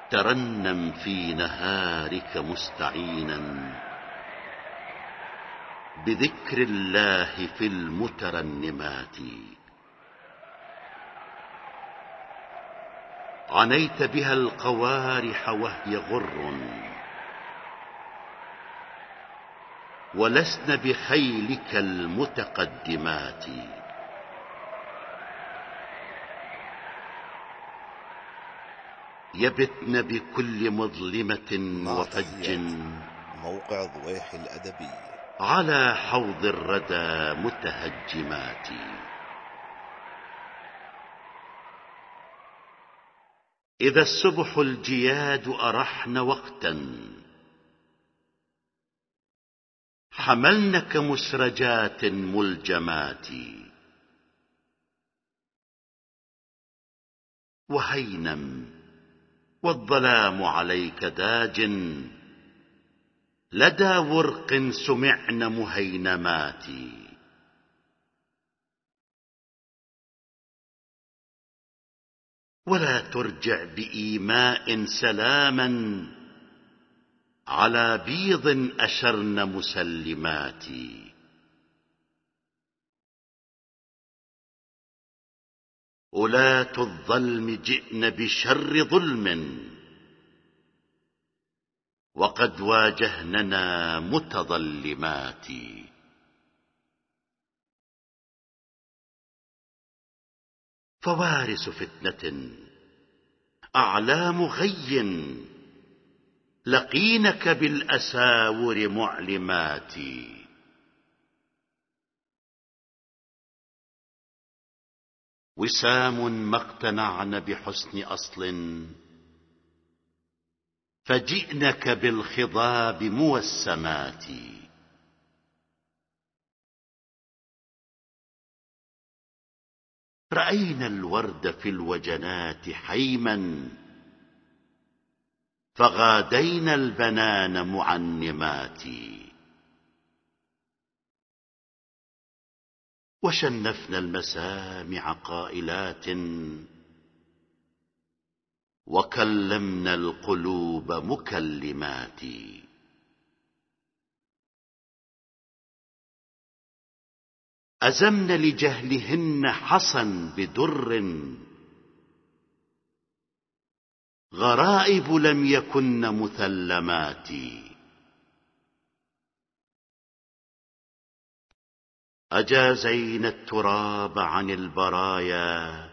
ترنم في نهارك مستعينا بذكر الله في المترنمات. عنيت بها القوارح وهي غر ولسن بخيلك المتقدمات. يبتن بكل مظلمة مع وفج تحيات موقع ضويح الأدبي على حوض الردى متهجمات. إذا السبح الجياد أرحن وقتا حملنك مسرجات ملجمات. وهينم والظلام عليك داج لدى ورق سمعن مهينمات. ولا ترجع بإيماء سلاما على بيض أشرن مسلمات. أولاة الظلم جئن بشر ظلم وقد واجهننا متظلمات. فوارس فتنة أعلام غي لقينك بالأساور معلمات. وسام ما اقتنعن بحسن أصل فجئنك بالخضاب موسمات. رأينا الورد في الوجنات حيما فغادينا البنان معنمات. وشنفنا المسامع قائلات وكلمنا القلوب مكلمات. أزمن لجهلهن حصا بدر غرائب لم يكن مثلمات. أجازين التراب عن البرايا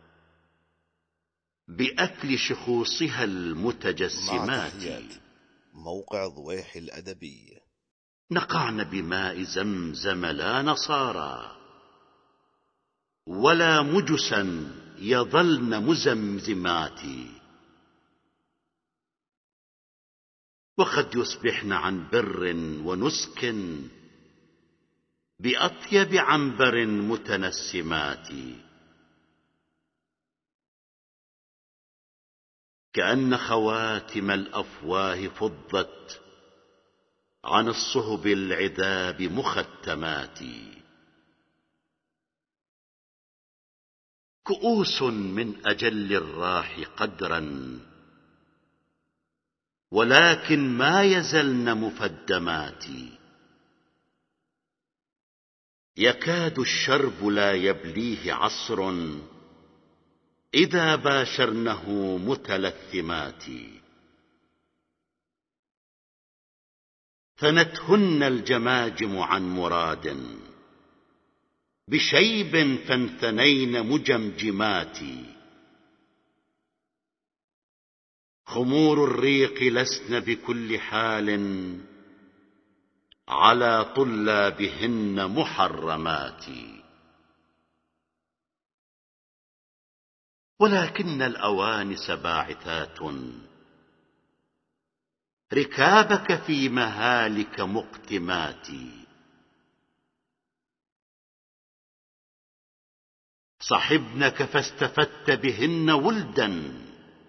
بأكل شخوصها مع المتجسمات. تحيات موقع ضويح الأدبي. نقعن بماء زمزم لا نصارى ولا مجسا يظلن مزمزمات. وقد يصبحن عن بر ونسك بأطيب عنبر متنسمات. كأن خواتم الأفواه فضت عن الصهب العذاب مختمات. كؤوس من أجل الراح قدرا ولكن ما يزلن مفدمات. يكاد الشرب لا يبليه عصر إذا باشرنه متلثمات. ثنتهن الجماجم عن مراد بشيب فانثنين مجمجمات. خمور الريق لسن بكل حال على طلابهن محرمات. ولكن الأوانس باعثات ركابك في مهالك مقتمات. صحبنك فاستفدت بهن ولدا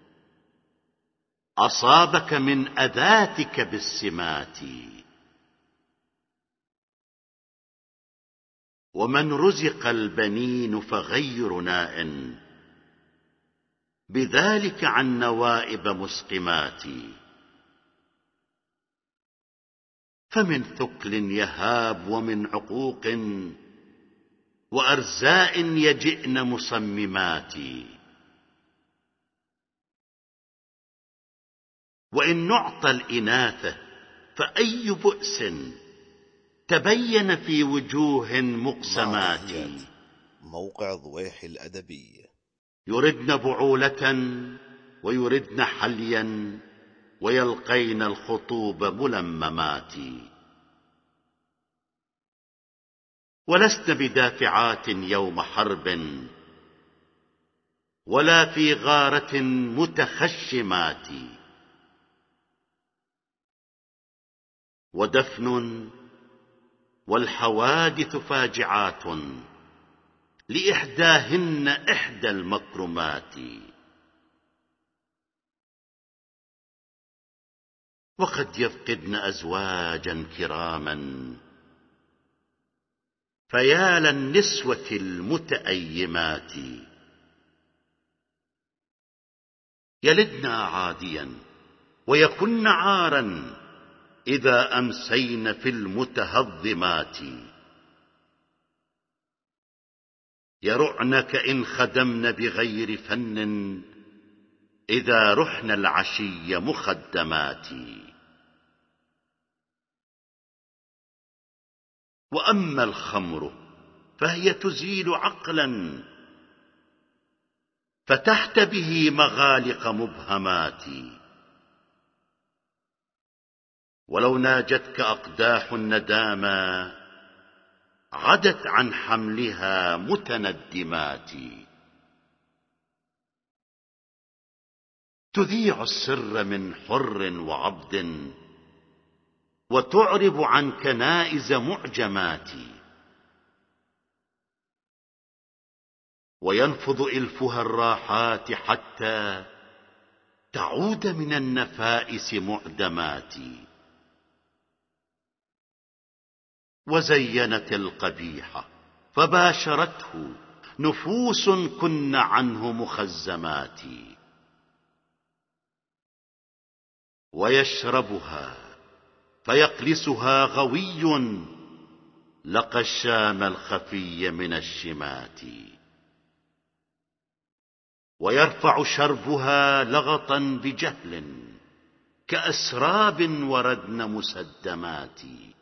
أصابك من أذاتك بالسمات. ومن رزق البنين فغير ناء بذلك عن نوائب مسقمات. فمن ثكل يهاب ومن عقوق وأرزاء يجئن مصممات. وإن نعطى الإناثة فأي بؤس تبين في وجوه مقسمات. موقع ضويح الأدبي. يردن بعولة ويردن حليا ويلقين الخطوب ملممات. ولسن بدافعات يوم حرب ولا في غارة متخشمات. ودفن والحوادث فاجعات لإحداهن إحدى المكرمات. وقد يفقدن أزواجا كراما فيا للنسوة المتأيمات. يلدن عاديا ويكن عارا إذا أمسين في المتهضمات. يرعنك إن خدمن بغير فن إذا رحن العشي مخدمات. وأما الخمر فهي تزيل عقلا فتحت به مغالق مبهمات. ولو ناجتك أقداح الندامى عدت عن حملها متندمات. تذيع السر من حر وعبد وتعرب عن كنائز معجمات. وينفض إلفها الراحات حتى تعود من النفائس معدمات. وزينت القبيح فباشرته نفوس كن عنه مخزمات. ويشربها فيقلسها غوي لقى الشام الخفي من الشمات. ويرفع شربها لغطا بجهل كأسراب وردن مسدمات.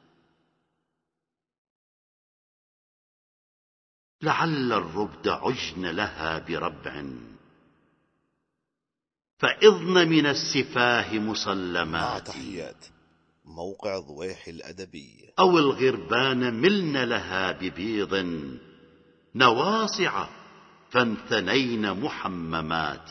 لعل الربد عجن لها بربع فإضن من السفاه مسلمات. تحيات موقع ضويح الأدبي. أو الغربان ملن لها ببيض نواصع فانثنين محممات.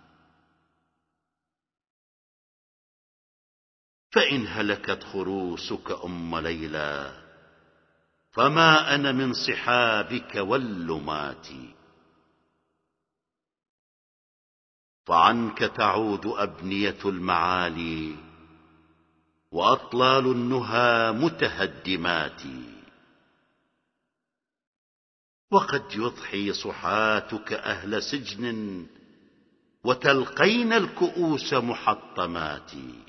فإن هلكت خروسك أم ليلى فما أنا من صحابك واللمات. فعنك تعود أبنية المعالي وأطلال النهى متهدمات. وقد يضحي صحاتك أهل سجن وتلقين الكؤوس محطمات.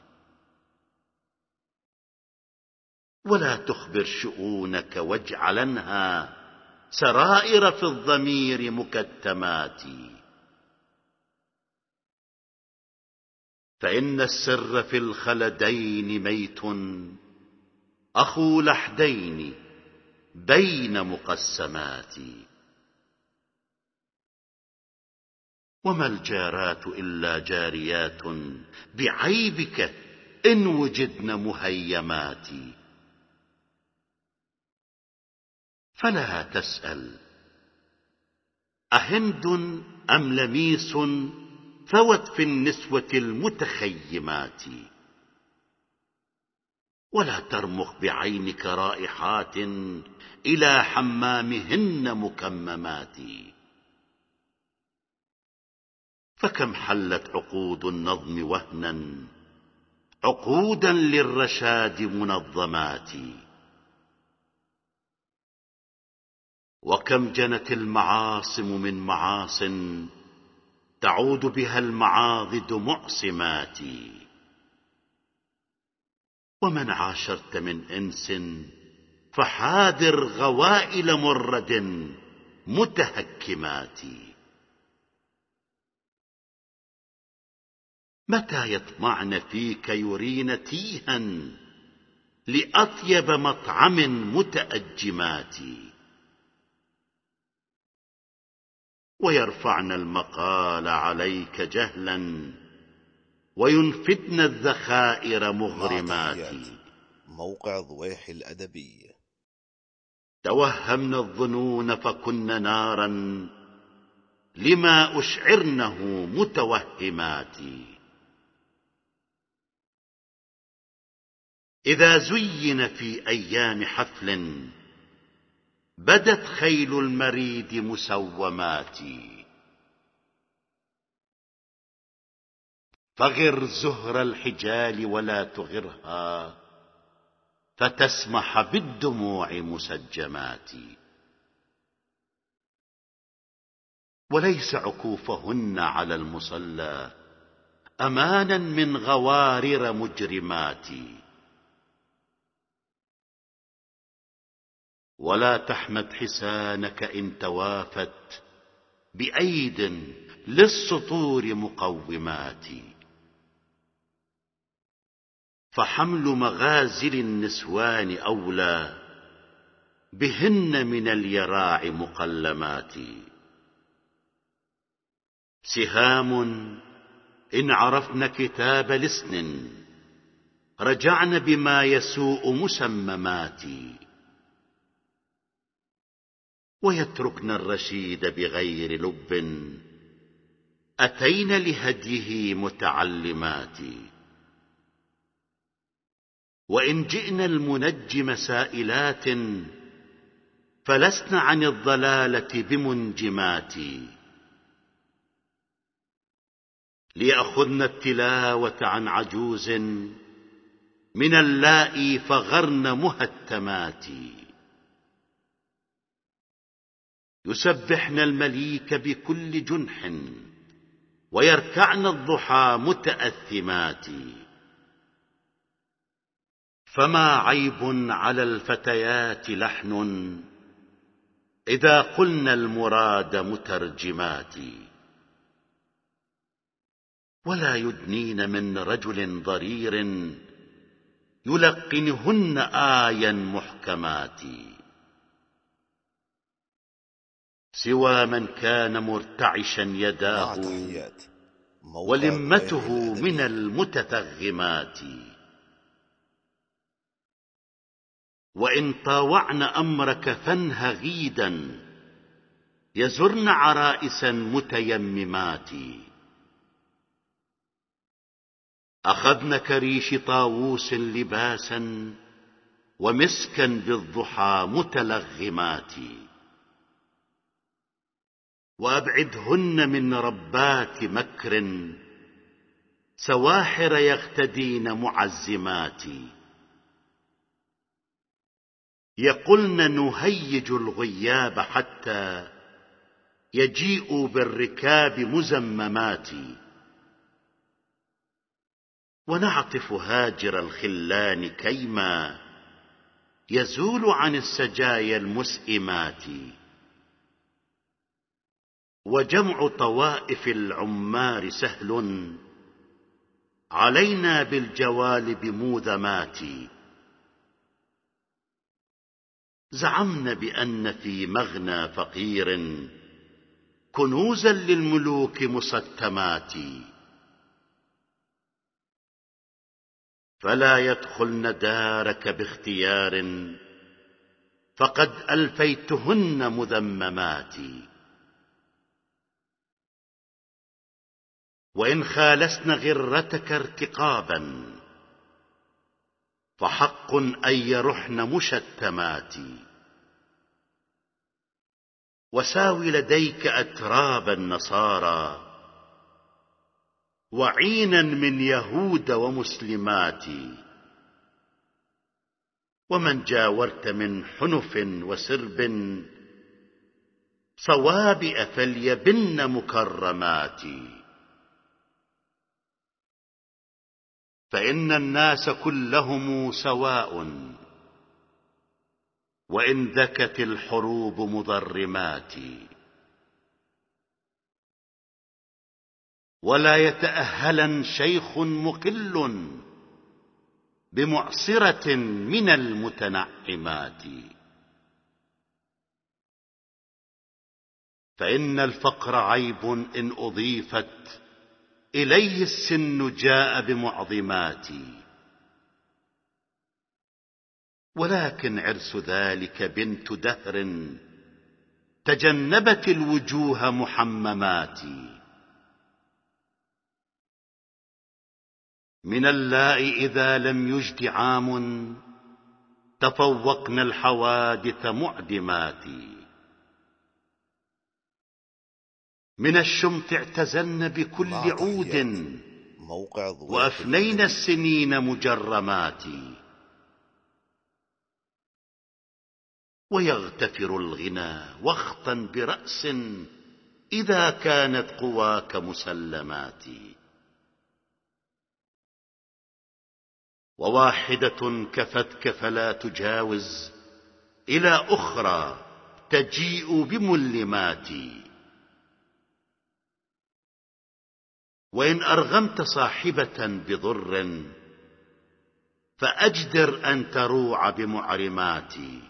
ولا تخبر شؤونك واجعلنها سرائر في الضمير مكتمات. فإن السر في الخلدين ميت أخو لحدين بين مقسمات. وما الجارات إلا جاريات بعيبك إن وجدن مهيمات. فلا تسأل أهند أم لميس فوت في النسوة المتخيمات. ولا ترمخ بعينك رائحات إلى حمامهن مكممات. فكم حلت عقود النظم وهنا عقودا للرشاد منظمات. وكم جنت المعاصم من معاص تعود بها المعاضد معصمات. ومن عاشرت من إنس فحاذر غوائل مرد متهكمات. متى يطمعن فيك يرين تيها لأطيب مطعم متأجمات. ويرفعن المقال عليك جهلا وينفدن الذخائر مغرمات. موقع ضويح الأدبي. توهمنا الظنون فكن نارا لما أشعرنه متوهمات. إذا زين في أيام حفل بدت خيل المريد مسومات. فغر زهر الحجال ولا تغرها فتسمح بالدموع مسجمات. وليس عكوفهن على المصلى أمانا من غوارر مجرمات. ولا تحمد حسانك إن توافت بأيد للسطور مقومات. فحمل مغازل النسوان أولى بهن من اليراع مقلمات. سهام إن عرفن كتاب لسن رجعن بما يسوء مسممات. ويتركن الرشيد بغير لب أتين لهديه متعلمات. وإن جئن المنجم سائلات فلسن عن الضلالة بمنجمات. ليأخذن التلاوة عن عجوز من اللائي فغرن مهتمات. يسبحن المليك بكل جنح ويركعن الضحى متأثمات. فما عيب على الفتيات لحن إذا قلن المراد مترجمات. ولا يدنين من رجل ضرير يلقنهن آيا محكمات. سوى من كان مرتعشا يداه ولمته من المتثغمات. وإن طاوعن أمرك فانه غيدا يزرن عرائسا متيممات. أخذن كريش طاووس لباسا ومسكا بالضحى متلغمات. وأبعدهن من ربات مكر سواحر يغتدين معزمات. يقولن نهيج الغياب حتى يجيئوا بالركاب مزممات. ونعطف هاجر الخلان كيما يزول عن السجايا المسئمات. وجمع طوائف العمار سهل علينا بالجوالب موذمات. زعمن بأن في مغنى فقير كنوزا للملوك مستمات. فلا يدخلن دارك باختيار فقد ألفيتهن مذممات. وإن خالسن غرتك ارتقابا فحق أن يرحن مشتمات. وساوي لديك أتراب النصارى وعينا من يهود ومسلمات. ومن جاورت من حنف وسرب صوابئ فليبن مكرمات. فإن الناس كلهم سواء، وإن ذكت الحروب مضرمات. ولا يتأهلا شيخ مقل بمعصرة من المتنعمات. فإن الفقر عيب إن أضيفت إليه السن جاء بمعظمات. ولكن عرس ذلك بنت دهر تجنبت الوجوه محممات. من اللاء إذا لم يجد عام تفوقن الحوادث معدمات. من الشمت اعتزلن بكل عود وأفنين السنين مجرمات. ويغتفر الغنى واخطا برأس إذا كانت قواك مسلمات. وواحدة كفتك فلا تجاوز إلى أخرى تجيء بملمات. وإن أرغمت صاحبة بضر فأجدر أن تروع بمعرمات.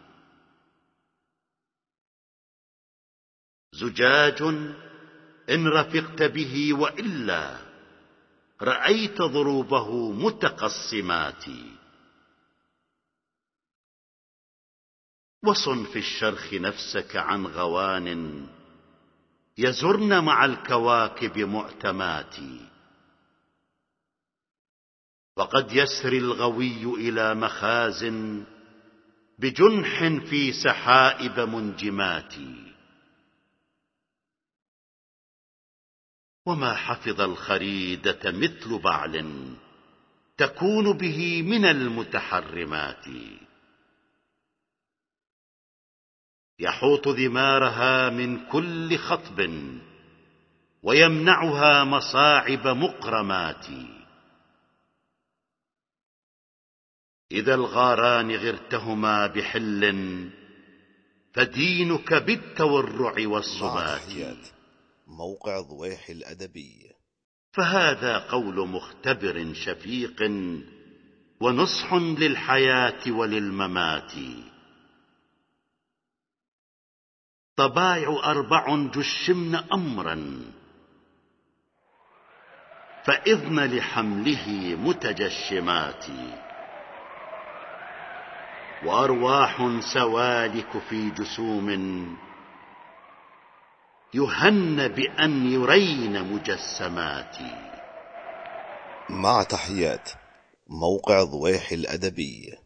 زجاج إن رفقت به وإلا رأيت ضروبه متقسمات. وصن في الشرخ نفسك عن غوان يزرن مع الكواكب معتمات. وقد يسري الغوي إلى مخازن بجنح في سحائب منجمات. وما حفظ الخريدة مثل بعل تكون به من المتحرمات. يحوط ذمارها من كل خطب ويمنعها مصاعب مقرمات. إذا الغاران غرتهما بحل فدينك بالتورع والصبات. موقع ضويح الأدبي. فهذا قول مختبر شفيق ونصح للحياة وللممات. طبائع 4 جشمن أمرا فإذن لحمله متجشمات. وأرواح سوالك في جسوم يهن بأن يرين مجسمات. مع تحيات موقع ضويح الأدبي.